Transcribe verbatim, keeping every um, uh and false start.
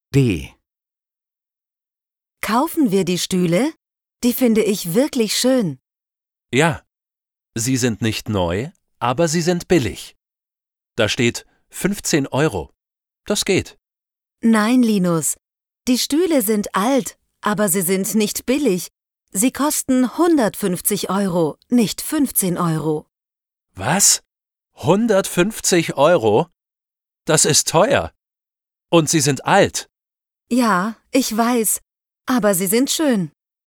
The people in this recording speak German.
D. Kaufen wir die Stühle? Die finde ich wirklich schön. Ja, sie sind nicht neu, aber sie sind billig. Da steht fünfzehn Euro. Das geht. Nein, Linus, die Stühle sind alt, aber sie sind nicht billig. Sie kosten hundertfünfzig Euro, nicht fünfzehn Euro. Was? hundertfünfzig Euro? Das ist teuer. Und sie sind alt. Ja, ich weiß, aber sie sind schön.